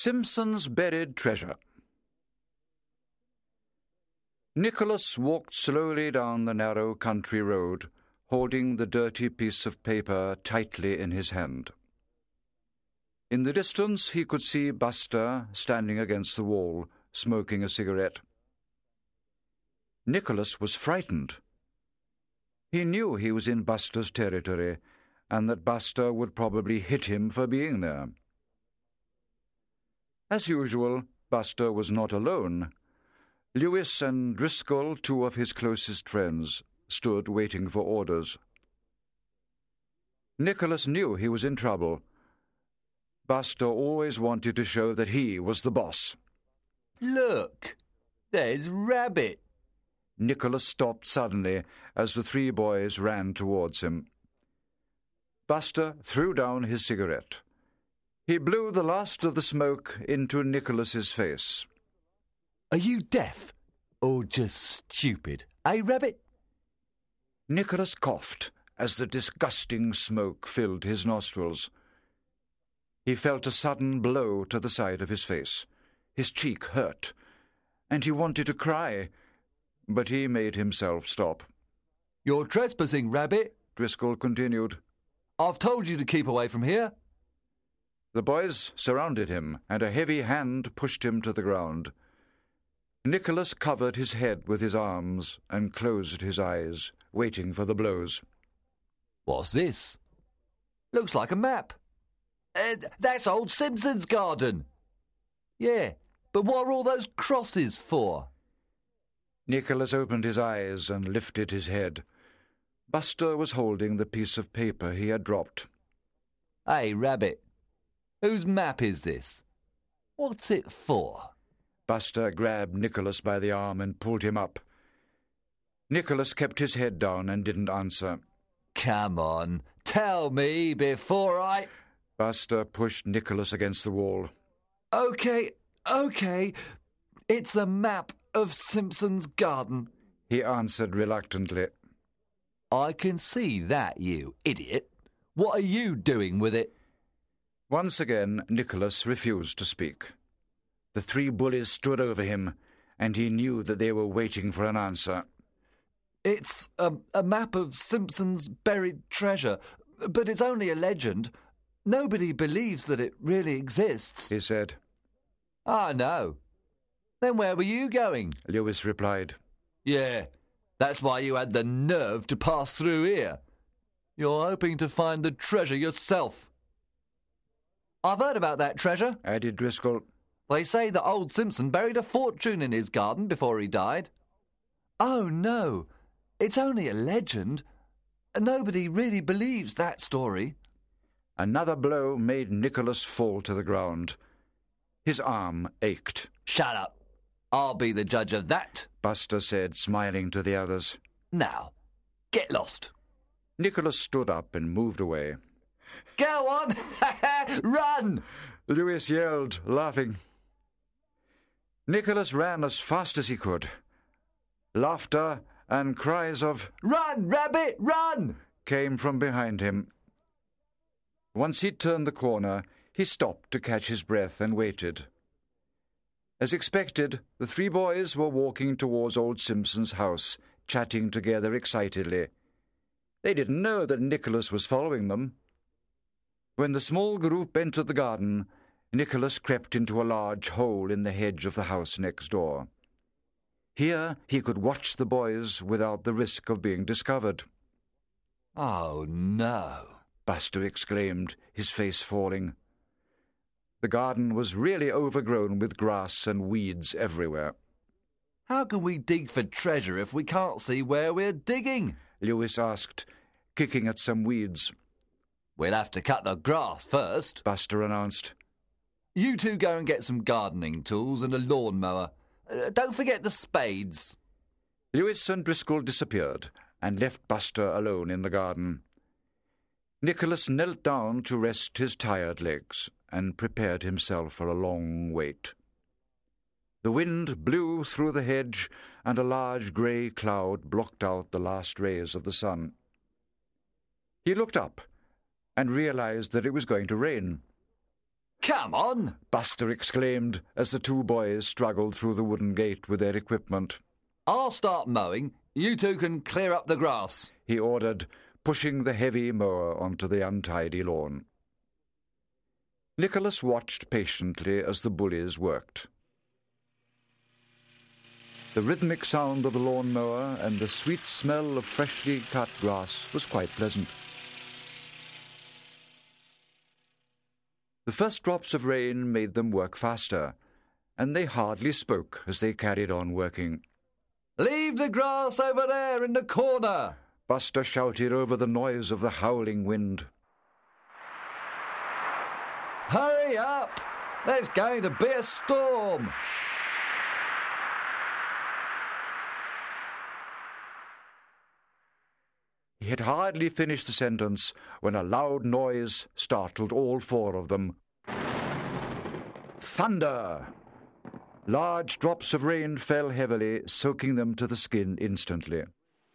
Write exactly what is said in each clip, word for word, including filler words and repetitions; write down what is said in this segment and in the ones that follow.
Simpson's Buried Treasure. Nicholas walked slowly down the narrow country road, holding the dirty piece of paper tightly in his hand. In the distance he could see Buster standing against the wall, smoking a cigarette. Nicholas was frightened. He knew he was in Buster's territory, and that Buster would probably hit him for being there. As usual, Buster was not alone. Lewis and Driscoll, two of his closest friends, stood waiting for orders. Nicholas knew he was in trouble. Buster always wanted to show that he was the boss. Look, there's Rabbit. Nicholas stopped suddenly as the three boys ran towards him. Buster threw down his cigarette. He blew the last of the smoke into Nicholas's face. Are you deaf or just stupid, eh, Rabbit? Nicholas coughed as the disgusting smoke filled his nostrils. He felt a sudden blow to the side of his face. His cheek hurt, and he wanted to cry, but he made himself stop. You're trespassing, Rabbit, Driscoll continued. I've told you to keep away from here. The boys surrounded him, and a heavy hand pushed him to the ground. Nicholas covered his head with his arms and closed his eyes, waiting for the blows. What's this? Looks like a map. Uh, that's old Simpson's garden. Yeah, but what are all those crosses for? Nicholas opened his eyes and lifted his head. Buster was holding the piece of paper he had dropped. Hey, Rabbit, whose map is this? What's it for? Buster grabbed Nicholas by the arm and pulled him up. Nicholas kept his head down and didn't answer. Come on, tell me before I... Buster pushed Nicholas against the wall. Okay, okay, it's a map of Simpson's garden, he answered reluctantly. I can see that, you idiot. What are you doing with it? Once again, Nicholas refused to speak. The three bullies stood over him, and he knew that they were waiting for an answer. It's a, a map of Simpson's buried treasure, but it's only a legend. Nobody believes that it really exists, he said. Ah, no. Then where were you going? Lewis replied. Yeah, that's why you had the nerve to pass through here. You're hoping to find the treasure yourself. I've heard about that treasure, added Driscoll. They say that old Simpson buried a fortune in his garden before he died. Oh, no. It's only a legend. Nobody really believes that story. Another blow made Nicholas fall to the ground. His arm ached. Shut up. I'll be the judge of that, Buster said, smiling to the others. Now, get lost. Nicholas stood up and moved away. Go on! Run! Lewis yelled, laughing. Nicholas ran as fast as he could. Laughter and cries of, "Run, Rabbit, run!" came from behind him. Once he'd turned the corner, he stopped to catch his breath and waited. As expected, the three boys were walking towards old Simpson's house, chatting together excitedly. They didn't know that Nicholas was following them. When the small group entered the garden, Nicholas crept into a large hole in the hedge of the house next door. Here he could watch the boys without the risk of being discovered. "Oh, no," Buster exclaimed, his face falling. The garden was really overgrown with grass and weeds everywhere. "How can we dig for treasure if we can't see where we're digging?" Lewis asked, kicking at some weeds. "We'll have to cut the grass first," Buster announced. "You two go and get some gardening tools and a lawnmower. Uh, don't forget the spades." Lewis and Driscoll disappeared and left Buster alone in the garden. Nicholas knelt down to rest his tired legs and prepared himself for a long wait. The wind blew through the hedge, and a large grey cloud blocked out the last rays of the sun. He looked up and realized that it was going to rain. Come on! Buster exclaimed as the two boys struggled through the wooden gate with their equipment. I'll start mowing. You two can clear up the grass, he ordered, pushing the heavy mower onto the untidy lawn. Nicholas watched patiently as the bullies worked. The rhythmic sound of the lawn mower and the sweet smell of freshly cut grass was quite pleasant. The first drops of rain made them work faster, and they hardly spoke as they carried on working. "Leave the grass over there in the corner!" Buster shouted over the noise of the howling wind. "Hurry up! There's going to be a storm!" He had hardly finished the sentence when a loud noise startled all four of them. Thunder! Large drops of rain fell heavily, soaking them to the skin instantly.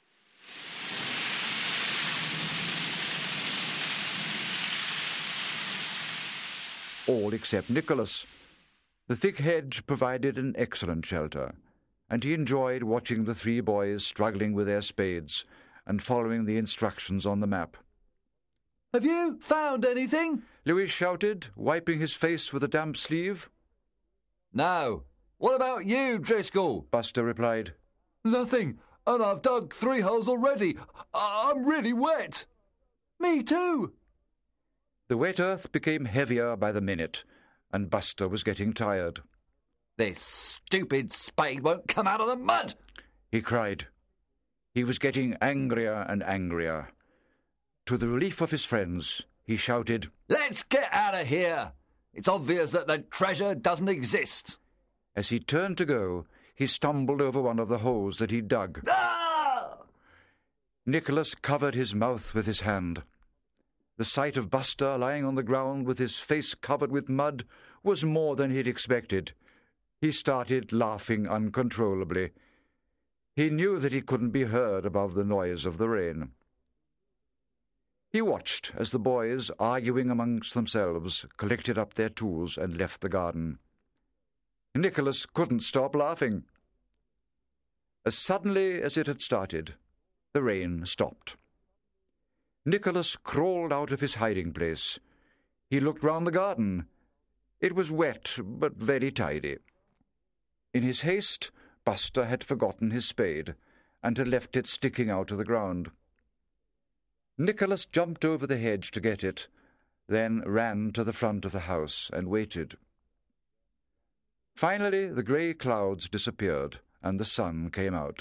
All except Nicholas. The thick hedge provided an excellent shelter, and he enjoyed watching the three boys struggling with their spades and following the instructions on the map. "Have you found anything?" Louis shouted, wiping his face with a damp sleeve. "No. What about you, Driscoll?" Buster replied. "Nothing, and I've dug three holes already. I'm really wet." "Me too." The wet earth became heavier by the minute, and Buster was getting tired. "This stupid spade won't come out of the mud!" he cried. He was getting angrier and angrier. To the relief of his friends, he shouted, "Let's get out of here! It's obvious that the treasure doesn't exist." As he turned to go, he stumbled over one of the holes that he dug. Ah! Nicholas covered his mouth with his hand. The sight of Buster lying on the ground with his face covered with mud was more than he'd expected. He started laughing uncontrollably. He knew that he couldn't be heard above the noise of the rain. He watched as the boys, arguing amongst themselves, collected up their tools and left the garden. Nicholas couldn't stop laughing. As suddenly as it had started, the rain stopped. Nicholas crawled out of his hiding place. He looked round the garden. It was wet, but very tidy. In his haste, Buster had forgotten his spade, and had left it sticking out of the ground. Nicholas jumped over the hedge to get it, then ran to the front of the house and waited. Finally, the grey clouds disappeared, and the sun came out.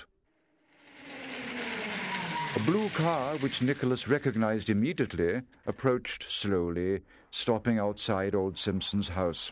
A blue car, which Nicholas recognized immediately, approached slowly, stopping outside old Simpson's house.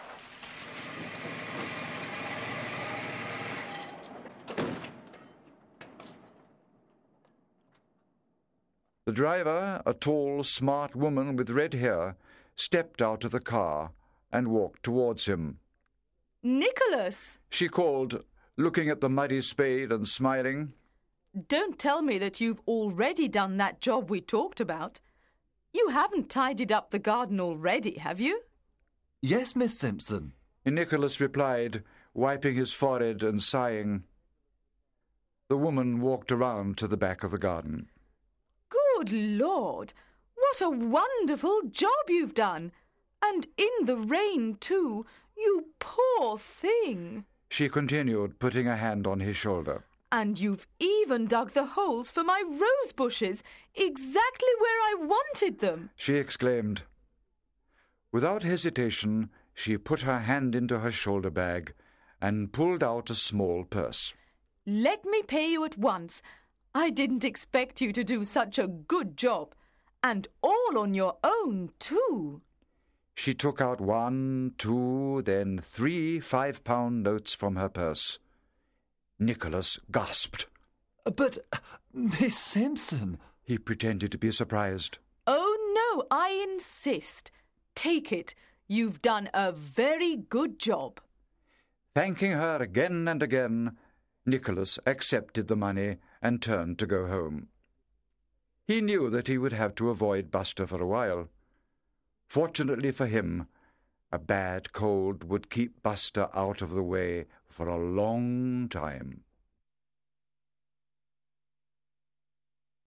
The driver, a tall, smart woman with red hair, stepped out of the car and walked towards him. "Nicholas!" she called, looking at the muddy spade and smiling. "Don't tell me that you've already done that job we talked about. You haven't tidied up the garden already, have you?" "Yes, Miss Simpson." Nicholas replied, wiping his forehead and sighing. The woman walked around to the back of the garden. "Good Lord! What a wonderful job you've done! And in the rain, too! You poor thing!" she continued, putting a hand on his shoulder. "And you've even dug the holes for my rose bushes, exactly where I wanted them!" she exclaimed. Without hesitation, she put her hand into her shoulder bag and pulled out a small purse. "Let me pay you at once. I didn't expect you to do such a good job. And all on your own, too." She took out one, two, then three five-pound notes from her purse. Nicholas gasped. "But, Miss Simpson—" He pretended to be surprised. "Oh, no, I insist. Take it. You've done a very good job." Thanking her again and again, Nicholas accepted the money and turned to go home. He knew that he would have to avoid Buster for a while. Fortunately for him, A bad cold would keep Buster out of the way for a long time.